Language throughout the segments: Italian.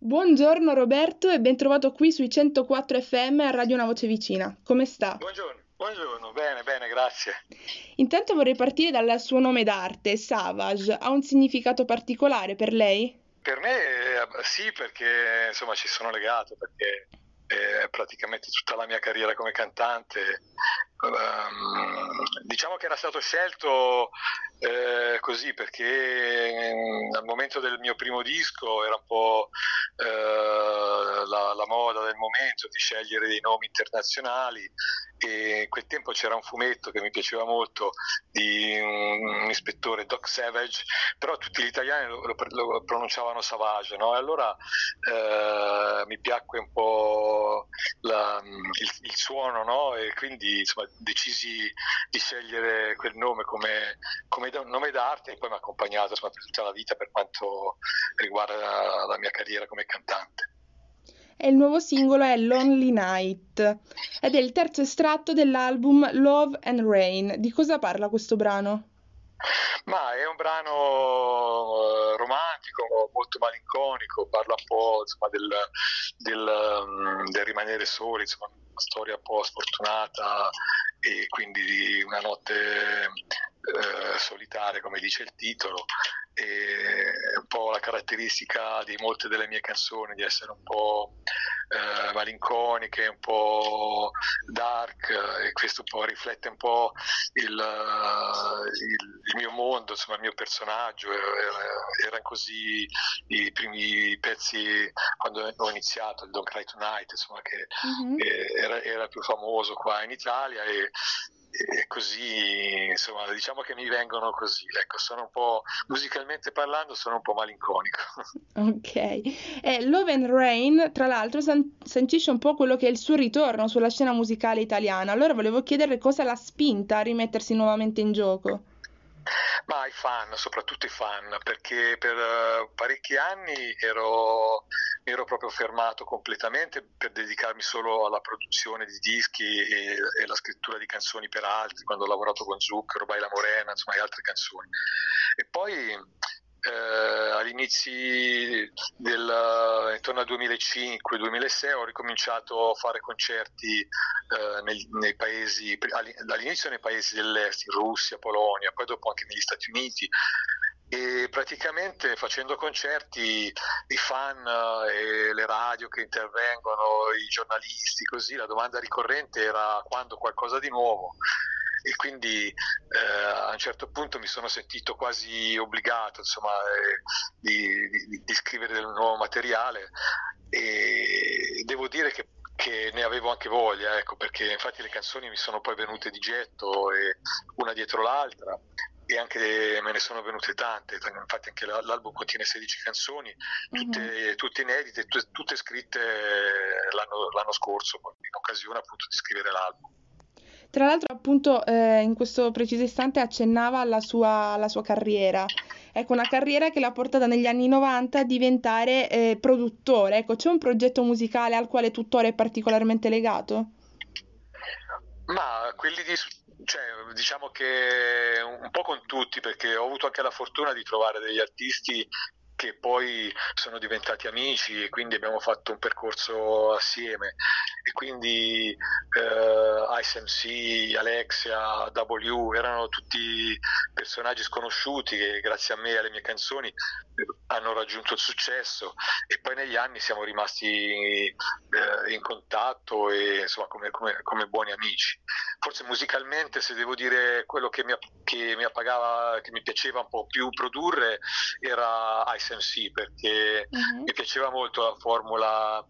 Buongiorno Roberto e ben trovato qui sui 104 FM a Radio Una Voce Vicina. Come sta? Buongiorno, bene, bene, grazie. Intanto vorrei partire dal suo nome d'arte, Savage. Ha un significato particolare per lei? Per me sì, perché insomma ci sono legato, perché praticamente tutta la mia carriera come cantante, diciamo che era stato scelto così perché al momento del mio primo disco era un po' la moda del momento di scegliere dei nomi internazionali, e in quel tempo c'era un fumetto che mi piaceva molto di un ispettore, Doc Savage, però tutti gli italiani lo pronunciavano Savage, no? E allora mi piacque un po' il suono, no? E quindi insomma decisi di scegliere quel nome come nome d'arte, e poi mi ha accompagnato insomma, per tutta la vita per quanto riguarda la mia carriera come cantante. E il nuovo singolo è Lonely Night ed è il terzo estratto dell'album Love and Rain. Di cosa parla questo brano? Ma è un brano romantico, molto malinconico, parla un po' insomma, del rimanere soli, insomma, una storia un po' sfortunata, e quindi di una notte solitaria, come dice il titolo. E un po' la caratteristica di molte delle mie canzoni, di essere un po' malinconiche, un po' dark, e questo un po' riflette un po' il mio mondo, insomma il mio personaggio. Erano così i primi pezzi quando ho iniziato, il Don't Cry Tonight, insomma, che Mhm. era più famoso qua in Italia, e così insomma diciamo che mi vengono così, ecco, sono un po', musicalmente parlando, sono un po' malinconico. Ok. E Love and Rain, tra l'altro, sancisce un po' quello che è il suo ritorno sulla scena musicale italiana. Allora volevo chiedere cosa l'ha spinta a rimettersi nuovamente in gioco. Ma i fan, soprattutto i fan, perché per parecchi anni mi ero proprio fermato completamente per dedicarmi solo alla produzione di dischi e la scrittura di canzoni per altri, quando ho lavorato con Zucchero, Baila Morena, insomma, e altre canzoni. E poi agli inizi intorno al 2005-2006 ho ricominciato a fare concerti nei paesi, all'inizio nei paesi dell'est, in Russia, Polonia, poi dopo anche negli Stati Uniti, e praticamente facendo concerti i fan e le radio che intervengono, i giornalisti, così la domanda ricorrente era quando qualcosa di nuovo. E quindi a un certo punto mi sono sentito quasi obbligato, insomma, di scrivere del nuovo materiale, e devo dire che ne avevo anche voglia, ecco, perché infatti le canzoni mi sono poi venute di getto, e una dietro l'altra, e anche me ne sono venute tante. Infatti anche l'album contiene 16 canzoni, Mhm. tutte inedite, tutte scritte l'anno scorso, in occasione appunto di scrivere l'album. Tra l'altro, appunto, in questo preciso istante accennava alla sua carriera. Ecco, una carriera che l'ha portata negli anni 90 a diventare produttore. Ecco, c'è un progetto musicale al quale tuttora è particolarmente legato? Ma cioè, diciamo che un po' con tutti, perché ho avuto anche la fortuna di trovare degli artisti che poi sono diventati amici, e quindi abbiamo fatto un percorso assieme, e quindi Ice MC, Alexia, W erano tutti personaggi sconosciuti che grazie a me e alle mie canzoni hanno raggiunto il successo, e poi negli anni siamo rimasti in contatto, e insomma come buoni amici. Forse musicalmente, se devo dire quello che mi appagava, che mi piaceva un po' più produrre, era Ice MC, perché Mhm. mi piaceva molto la formula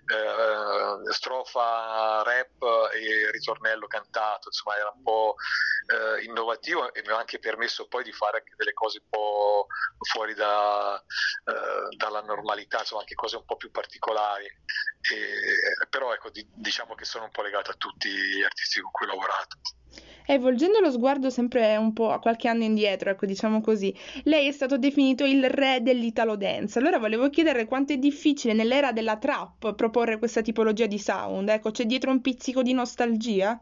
strofa rap e ritornello cantato, insomma era un po' innovativo, e mi ha anche permesso poi di fare anche delle cose un po' fuori dalla normalità, insomma anche cose un po' più particolari. Però ecco, diciamo che sono un po' legato a tutti gli artisti con cui ho lavorato. E volgendo lo sguardo sempre un po' a qualche anno indietro, ecco, diciamo così, lei è stato definito il re dell'Italo dance. Allora volevo chiedere quanto è difficile nell'era della trap proporre questa tipologia di sound. Ecco, c'è dietro un pizzico di nostalgia?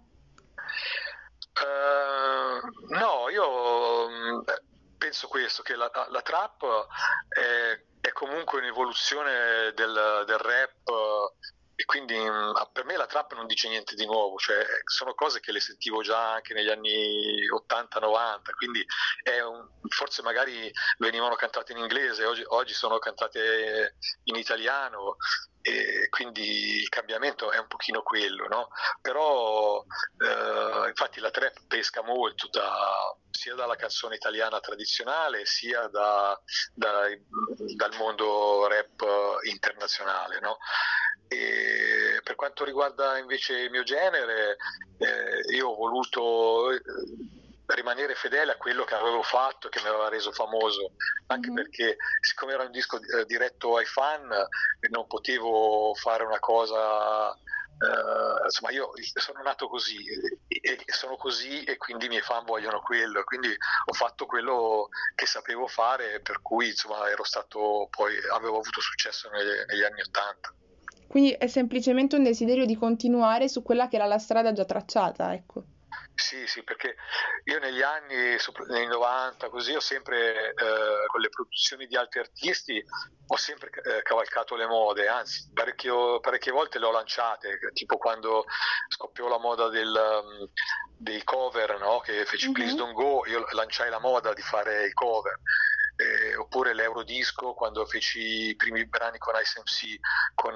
No, io penso questo, che la trap è comunque un'evoluzione del rap, e quindi per me la trap non dice niente di nuovo, cioè sono cose che le sentivo già anche negli anni 80-90, quindi forse magari venivano cantate in inglese, oggi sono cantate in italiano, e quindi il cambiamento è un pochino quello, no? Però infatti la trap pesca molto sia dalla canzone italiana tradizionale sia dal mondo rap internazionale, no? E per quanto riguarda invece il mio genere, io ho voluto rimanere fedele a quello che avevo fatto, che mi aveva reso famoso, anche perché siccome era un disco diretto ai fan, non potevo fare una cosa, insomma io sono nato così e sono così, e quindi i miei fan vogliono quello, quindi ho fatto quello che sapevo fare, per cui insomma avevo avuto successo negli anni '80. Quindi è semplicemente un desiderio di continuare su quella che era la strada già tracciata, ecco. Sì, sì, perché io negli anni, nei 90, così, ho sempre, con le produzioni di altri artisti, ho sempre cavalcato le mode, anzi, parecchie volte le ho lanciate, tipo quando scoppiò la moda dei cover, no? Che feci Please Don't Go, io lanciai la moda di fare i cover. Oppure l'Eurodisco, quando feci i primi brani con Ice MC, con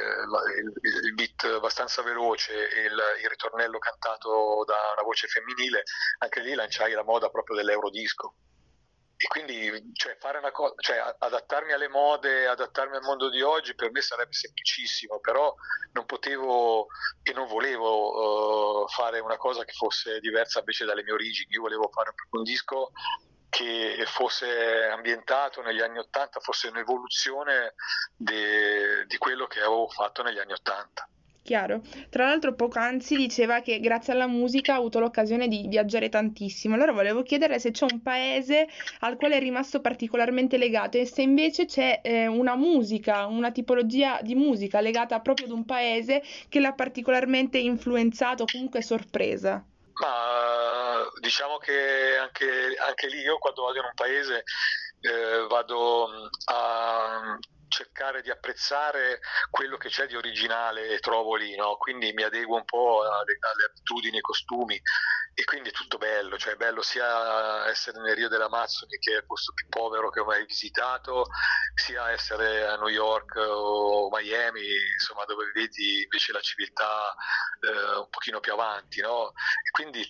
il beat abbastanza veloce e il ritornello cantato da una voce femminile, anche lì lanciai la moda proprio dell'Eurodisco. E quindi fare una cosa, adattarmi alle mode, adattarmi al mondo di oggi, per me sarebbe semplicissimo, però non potevo e non volevo fare una cosa che fosse diversa invece dalle mie origini. Io volevo fare un disco che fosse ambientato negli anni '80, fosse un'evoluzione di quello che avevo fatto negli anni '80. Chiaro. Tra l'altro poc'anzi diceva che grazie alla musica ha avuto l'occasione di viaggiare tantissimo. Allora volevo chiedere se c'è un paese al quale è rimasto particolarmente legato e se invece c'è una musica, una tipologia di musica legata proprio ad un paese che l'ha particolarmente influenzato o comunque sorpresa. Ma diciamo che anche lì io, quando vado in un paese, vado a cercare di apprezzare quello che c'è di originale e trovo lì, no? Quindi mi adeguo un po' alle abitudini, ai costumi, e quindi è tutto bello, cioè è bello sia essere nel Rio dell'Amazzoni, che è il posto più povero che ho mai visitato, sia essere a New York o Miami, insomma, dove vedi invece la civiltà un pochino più avanti, no? E quindi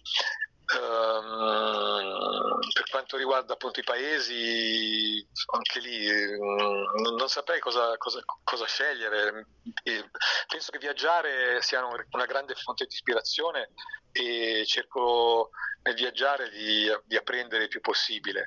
per quanto riguarda appunto i paesi, anche lì non saprei cosa scegliere. Penso che viaggiare sia una grande fonte di ispirazione, e cerco nel viaggiare di apprendere il più possibile.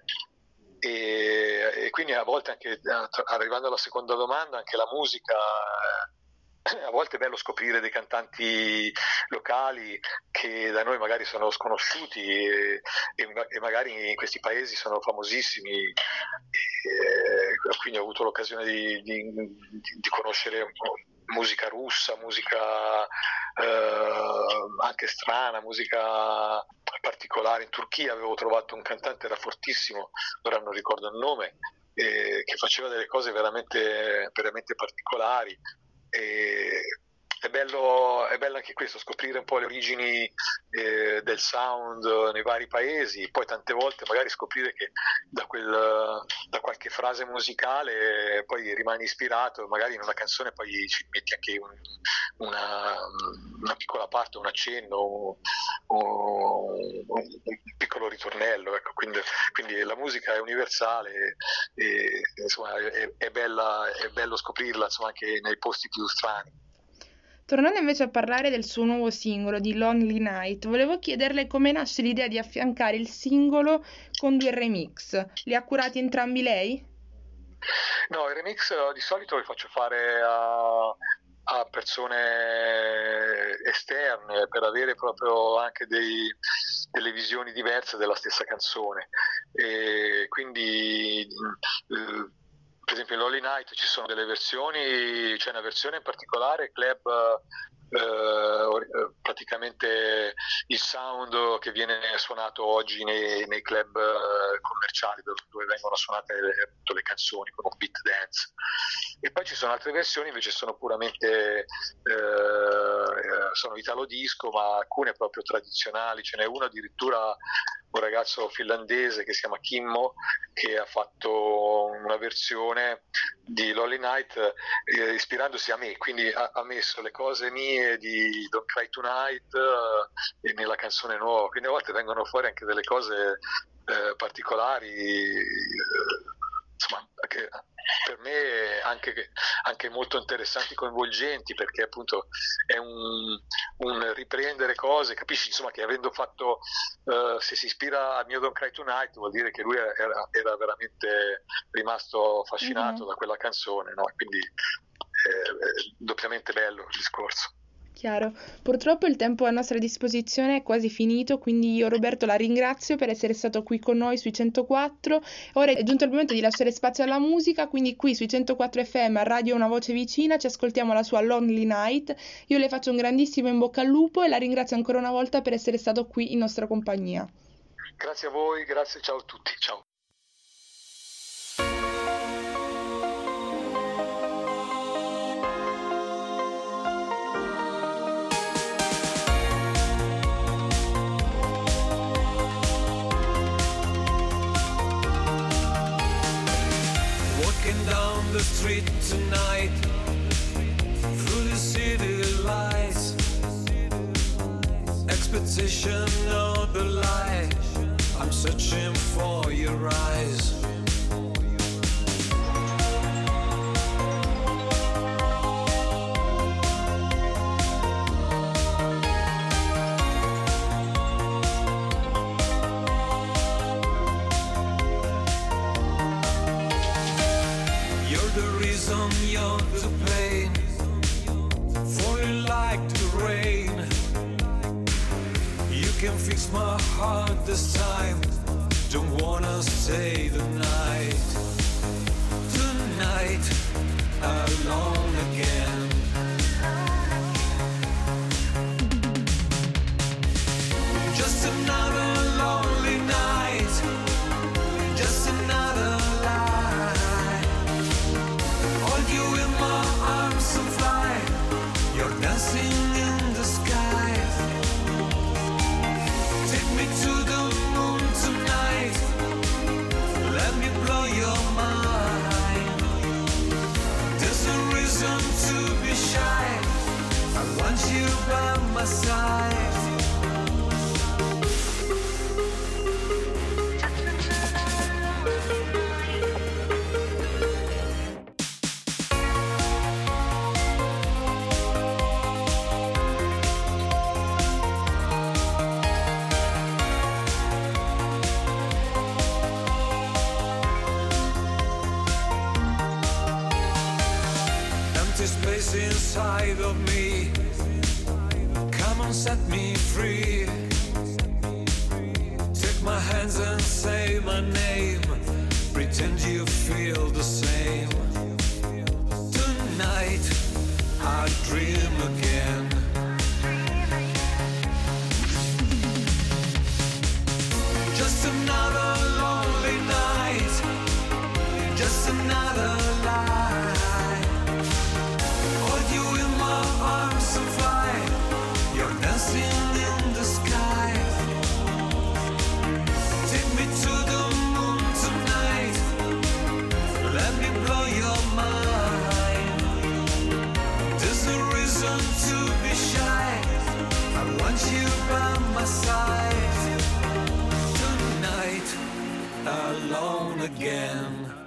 E quindi a volte, anche arrivando alla seconda domanda, anche la musica, a volte è bello scoprire dei cantanti locali che da noi magari sono sconosciuti, e magari in questi paesi sono famosissimi, quindi ho avuto l'occasione di conoscere musica russa, musica anche strana, musica particolare. In Turchia avevo trovato un cantante, era fortissimo, ora non ricordo il nome, che faceva delle cose veramente, veramente particolari. E è bello anche questo, scoprire un po' le origini del sound nei vari paesi, poi tante volte magari scoprire che da qualche frase musicale poi rimani ispirato, magari in una canzone poi ci metti anche una piccola parte, un accenno, un piccolo ritornello, ecco. Quindi la musica è universale, e insomma è bello scoprirla, insomma, anche nei posti più strani. Tornando invece a parlare del suo nuovo singolo, di Lonely Night, volevo chiederle come nasce l'idea di affiancare il singolo con due remix. Li ha curati entrambi lei? No, i remix di solito li faccio fare a persone esterne, per avere proprio anche delle visioni diverse della stessa canzone. E quindi per esempio in Lonely Night ci sono delle versioni, c'è una versione in particolare, Club praticamente il sound che viene suonato oggi nei club commerciali dove vengono suonate le canzoni con un beat dance. E poi ci sono altre versioni invece sono puramente sono italo disco, ma alcune proprio tradizionali. Ce n'è uno addirittura, un ragazzo finlandese che si chiama Kimmo, che ha fatto una versione di Lonely Night ispirandosi a me, quindi ha messo le cose mie di Don't Cry Tonight nella canzone nuova, quindi a volte vengono fuori anche delle cose particolari, insomma, che per me anche molto interessanti, coinvolgenti, perché appunto è un riprendere cose, capisci, insomma, che avendo fatto se si ispira al mio Don't Cry Tonight vuol dire che lui era veramente rimasto affascinato da quella canzone, no? Quindi è doppiamente bello il discorso. Chiaro. Purtroppo il tempo a nostra disposizione è quasi finito, quindi io Roberto la ringrazio per essere stato qui con noi sui 104. Ora è giunto il momento di lasciare spazio alla musica, quindi qui sui 104 FM a Radio Una Voce Vicina ci ascoltiamo la sua Lonely Night. Io le faccio un grandissimo in bocca al lupo e la ringrazio ancora una volta per essere stato qui in nostra compagnia. Grazie a voi, grazie, ciao a tutti, ciao. Down the street tonight, through the city lights, expectation of the light, I'm searching for your eyes. You're the pain, falling like the rain. You can fix my heart this time, don't wanna stay the night. Tonight, alone again. Just another lonely night, just another lie. Hold you in my arms and fly, you're dancing in the sky. Take me to the moon tonight, let me blow your mind. There's no reason to be shy, I want you by my side. Space inside of me, come on, set me free. Take my hands and say my name, pretend you feel the same. Tonight I dream again. Just another lonely night, just another lie. Arms and fly, you're dancing in the sky. Take me to the moon tonight, let me blow your mind. There's no reason to be shy, I want you by my side. Tonight, alone again.